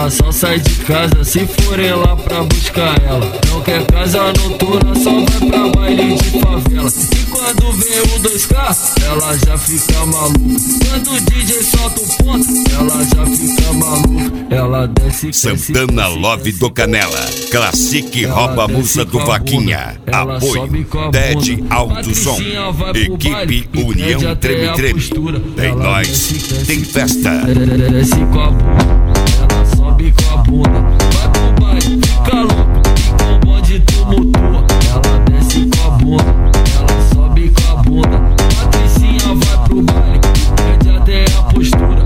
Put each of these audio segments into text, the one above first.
Ela só sai de casa se forem lá pra buscar ela. Não quer casa noturna, só vai pra baile de favela. E quando vê o 2K, ela já fica maluca. Quando o DJ solta o ponto, ela já fica maluca. Ela desce, Santana Love do Canela. Classic rouba a musa do Vaquinha. Apoio Ted Alto Som. Equipe União Treme Treme. Tem nós, tem festa. Desce com a bunda, ela sobe com a bunda. Vai pro baile, fica louco, e com o bonde tumultua. Ela desce com a bunda, ela sobe com a bunda. Patricinha vai pro baile, pede até a postura.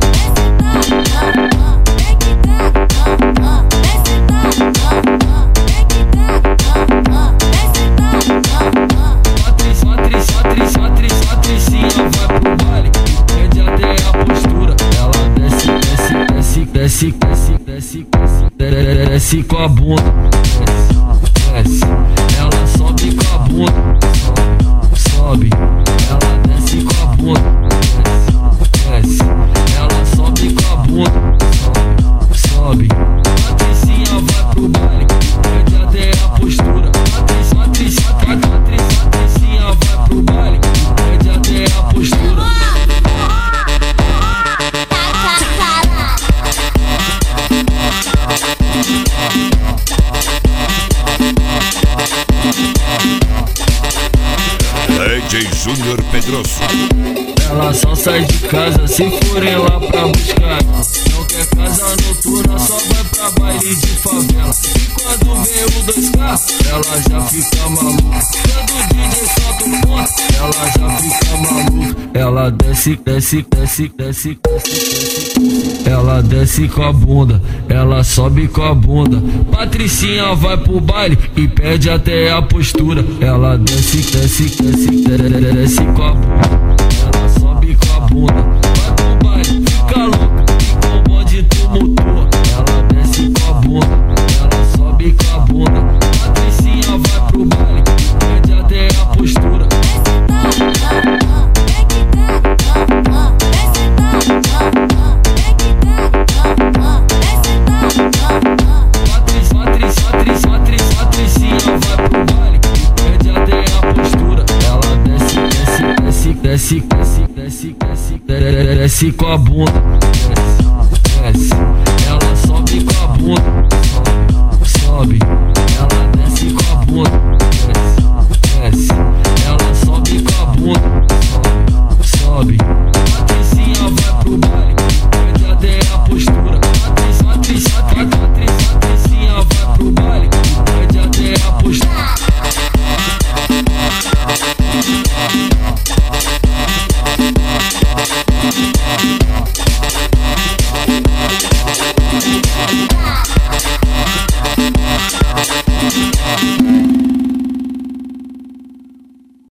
Patricinha vai pro baile, pede até a postura. Ela desce com a bunda. Desce, ela sobe com a bunda. Sobe, ela desce com a bunda. Desce, ela sobe com a bunda. Sobe, Patricinha vai pro baile, pede até a postura. Patricinha vai pro baile, pede até a postura. DJ Júnior Pedroso. Ela só sai de casa se forem lá pra buscar. Não quer casa noturna, só vai pra baile de favela. E quando vê o 2K, ela já fica maluca. Quando o DJ solta o ponto, ela já fica maluca. Ela desce. Ela desce com a bunda, ela sobe com a bunda. Patricinha vai pro baile e pede até a postura. Ela desce com a bunda, ela sobe com a bunda. Vai pro baile, fica louca, e com o bonde tumultua. Ela desce com a bunda, ela sobe com a bunda. Patricinha vai pro baile, pede até a postura. Patricinha vai pro baile, pede até a postura. Ela desce com a bunda. Desce.